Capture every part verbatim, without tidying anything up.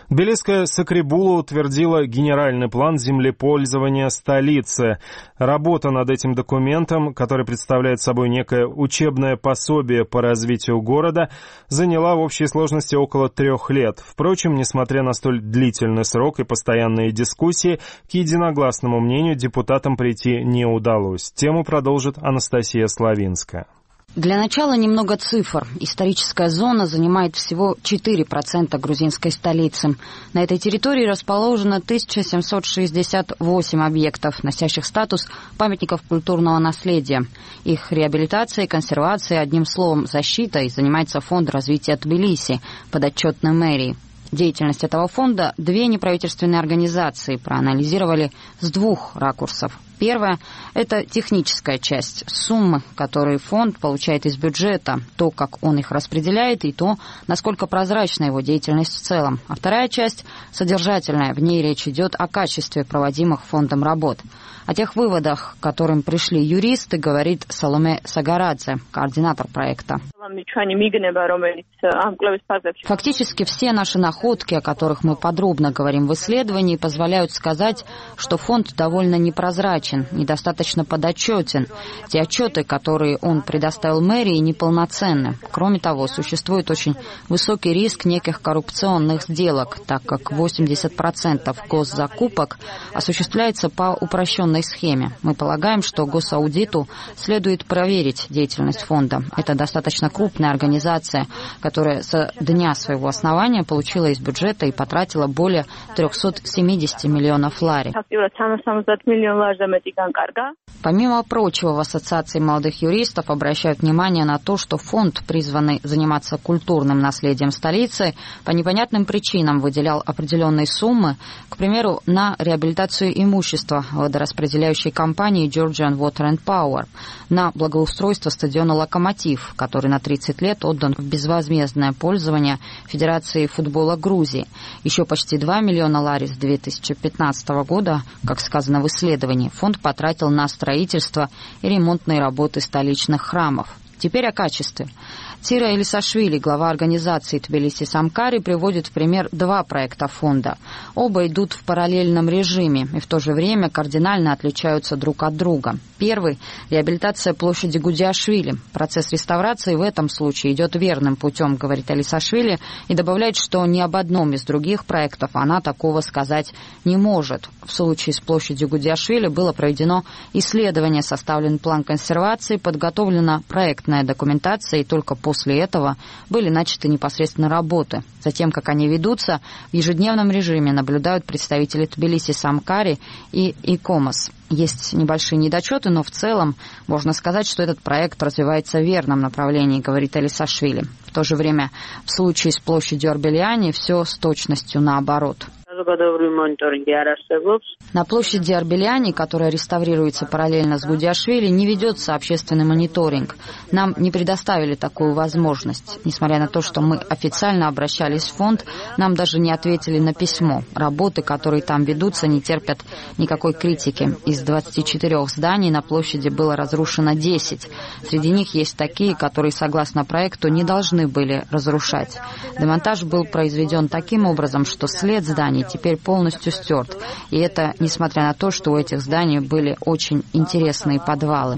Тбилисская Сакрибула утвердила генеральный план землепользования столицы. Работа над этим документом, который представляет собой некое учебное пособие по развитию города, заняла в общей сложности около трех лет. Впрочем, несмотря на столь длительный срок и постоянные дискуссии, к единогласному мнению депутатам прийти не удалось. Тему продолжит Анастасия Славинская. Для начала немного цифр. Историческая зона занимает всего четыре процента грузинской столицы. На этой территории расположено тысяча семьсот шестьдесят восемь объектов, носящих статус памятников культурного наследия. Их реабилитацией, консервацией, одним словом, защитой занимается Фонд развития Тбилиси, подотчетный мэрии. Деятельность этого фонда две неправительственные организации проанализировали с двух ракурсов. Первое – это техническая часть, суммы, которые фонд получает из бюджета, то, как он их распределяет, и то, насколько прозрачна его деятельность в целом. А вторая часть – содержательная, в ней речь идет о качестве проводимых фондом работ. О тех выводах, к которым пришли юристы, говорит Саломе Сагарадзе, координатор проекта. Фактически все наши находки, о которых мы подробно говорим в исследовании, позволяют сказать, что фонд довольно непрозрачен, недостаточно подотчетен. Те отчеты, которые он предоставил мэрии, неполноценны. Кроме того, существует очень высокий риск неких коррупционных сделок, так как восемьдесят процентов госзакупок осуществляется по упрощенной схеме. Мы полагаем, что госаудиту следует проверить деятельность фонда. Это достаточно крупная организация, которая с дня своего основания получила из бюджета и потратила более триста семьдесят миллионов лари. Помимо прочего, в Ассоциации молодых юристов обращают внимание на то, что фонд, призванный заниматься культурным наследием столицы, по непонятным причинам выделял определенные суммы, к примеру, на реабилитацию имущества водораспределяющей компании Georgian Water and Power, на благоустройство стадиона «Локомотив», который на тридцать лет отдан в безвозмездное пользование Федерации футбола Грузии. Еще почти два миллиона лари с две тысячи пятнадцатого года, как сказано в исследовании, фонд потратил на строительство и ремонтные работы столичных храмов. Теперь о качестве. Тира Элисашвили, глава организации Тбилиси Самкари, приводит в пример два проекта фонда. Оба идут в параллельном режиме и в то же время кардинально отличаются друг от друга. Первый – реабилитация площади Гудиашвили. Процесс реставрации в этом случае идет верным путем, говорит Элисашвили, и добавляет, что ни об одном из других проектов она такого сказать не может. В случае с площадью Гудиашвили было проведено исследование, составлен план консервации, подготовлена проектная документация, и только после После этого были начаты непосредственно работы. Затем, как они ведутся, в ежедневном режиме наблюдают представители Тбилиси Самкари и ИКОМОС. Есть небольшие недочеты, но в целом можно сказать, что этот проект развивается в верном направлении, говорит Элисашвили. В то же время в случае с площадью Арбеляни все с точностью наоборот. На площади Арбеляни, которая реставрируется параллельно с Гудиашвили, не ведется общественный мониторинг. Нам не предоставили такую возможность. Несмотря на то, что мы официально обращались в фонд, нам даже не ответили на письмо. Работы, которые там ведутся, не терпят никакой критики. Из двадцати четырёх зданий на площади было разрушено десять. Среди них есть такие, которые, согласно проекту, не должны были разрушать. Демонтаж был произведен таким образом, что след зданий теперь полностью стерт. И это несмотря на то, что у этих зданий были очень интересные подвалы.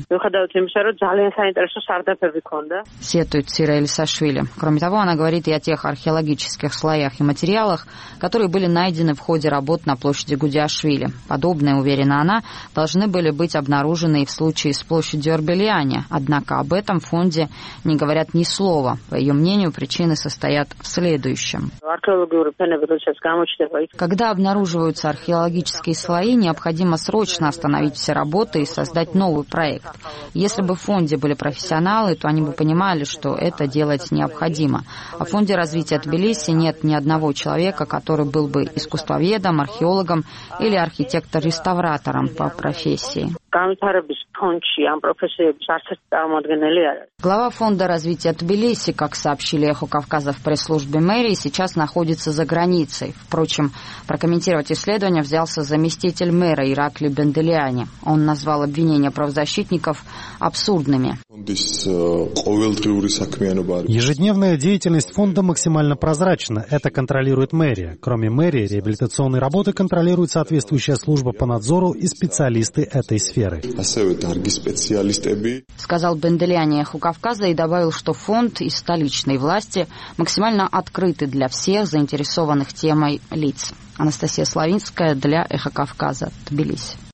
Сетует Тира Элисашвили. Кроме того, она говорит и о тех археологических слоях и материалах, которые были найдены в ходе работ на площади Гудиашвили. Подобные, уверена она, должны были быть обнаружены и в случае с площадью Арбеляни. Однако об этом в фонде не говорят ни слова. По ее мнению, причины состоят в следующем. Когда обнаруживаются археологические слои, необходимо срочно остановить все работы и создать новый проект. Если бы в фонде были профессионалы, то они бы понимали, что это делать необходимо. А в фонде развития Тбилиси нет ни одного человека, который был бы искусствоведом, археологом или архитектор-реставратором по профессии. Глава фонда развития Тбилиси, как сообщили «Эхо Кавказа» в пресс-службе мэрии, сейчас находится за границей. Впрочем, прокомментировать исследование взялся заместитель мэра Иракли Бенделиани. Он назвал обвинения правозащитников абсурдными. Ежедневная деятельность фонда максимально прозрачна. Это контролирует мэрия. Кроме мэрии, реабилитационной работы контролирует соответствующая служба по надзору и специалисты этой сферы. Сказал Бенделиани «Эхо Кавказа» и добавил, что фонд и столичные власти максимально открыты для всех заинтересованных темой лиц. Анастасия Славинская для «Эхо Кавказа», Тбилиси.